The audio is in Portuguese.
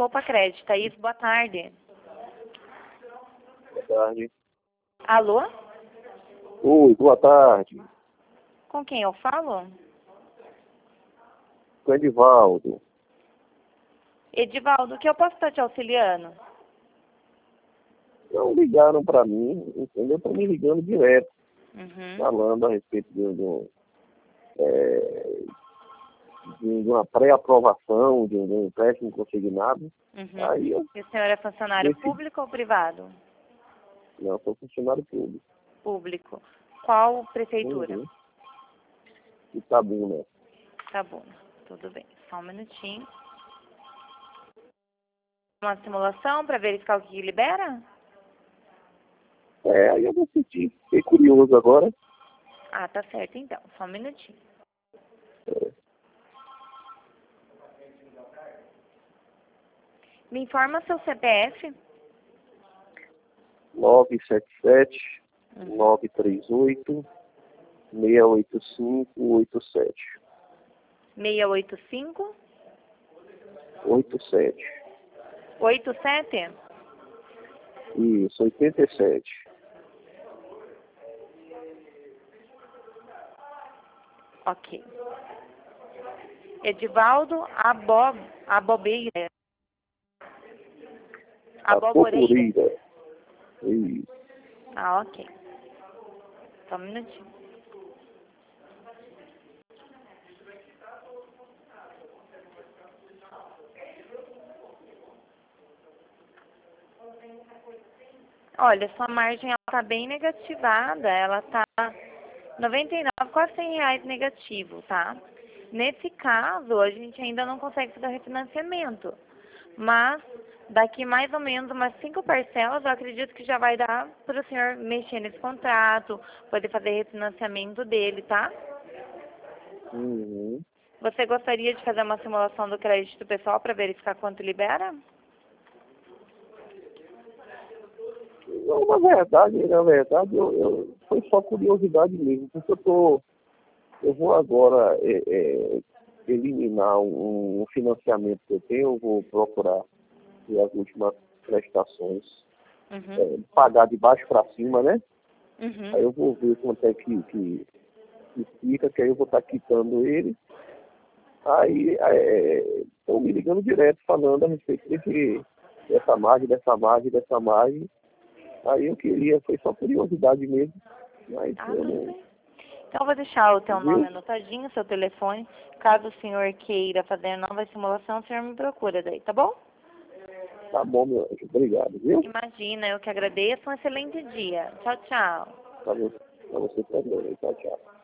Poupa Crédito. Thaís, boa tarde. Boa tarde. Alô? Oi, boa tarde. Com quem eu falo? Com o Edivaldo. Edivaldo, o que eu posso estar te auxiliando? Não ligaram para mim, entendeu? Estão me ligando direto, falando a respeito de uma pré-aprovação, de um empréstimo consignado. Aí eu E o senhor é funcionário público ou privado? não sou funcionário público. Público. Qual prefeitura? Itabuna. Tá bom, tudo bem. Só um minutinho. Uma simulação para verificar o que libera? Aí eu vou sentir. Fiquei curioso agora. Ah, tá certo então. Só um minutinho. Me informa seu CPF. 977 938 68587. 685 87. 87? Isso, 87. Ok. Edivaldo Abobeira. Aboboreira. Isso. Ah, ok. Só um minutinho. Olha, sua margem está bem negativada. Ela está 99, quase R$ 100 negativo, tá? Nesse caso, a gente ainda não consegue fazer o refinanciamento. Mas, daqui mais ou menos umas 5 parcelas, eu acredito que já vai dar para o senhor mexer nesse contrato, poder fazer refinanciamento dele, tá? Você gostaria de fazer uma simulação do crédito pessoal para verificar quanto libera? Não, na verdade, foi só curiosidade mesmo, porque eu vou agora eliminar um financiamento que eu tenho, eu vou procurar as últimas prestações, pagar de baixo para cima, né? Aí eu vou ver quanto é que fica, que aí eu vou estar quitando ele. Aí estão me ligando direto, falando a respeito dessa margem. Aí eu queria, foi só curiosidade mesmo. Mas eu não... Então eu vou deixar o teu nome anotadinho, seu telefone. Caso o senhor queira fazer nova simulação, o senhor me procura daí, tá bom? Tá bom, meu anjo. Obrigado, viu? Imagina, eu que agradeço. Um excelente dia. Tchau, tchau. Pra você também. Tchau, tchau.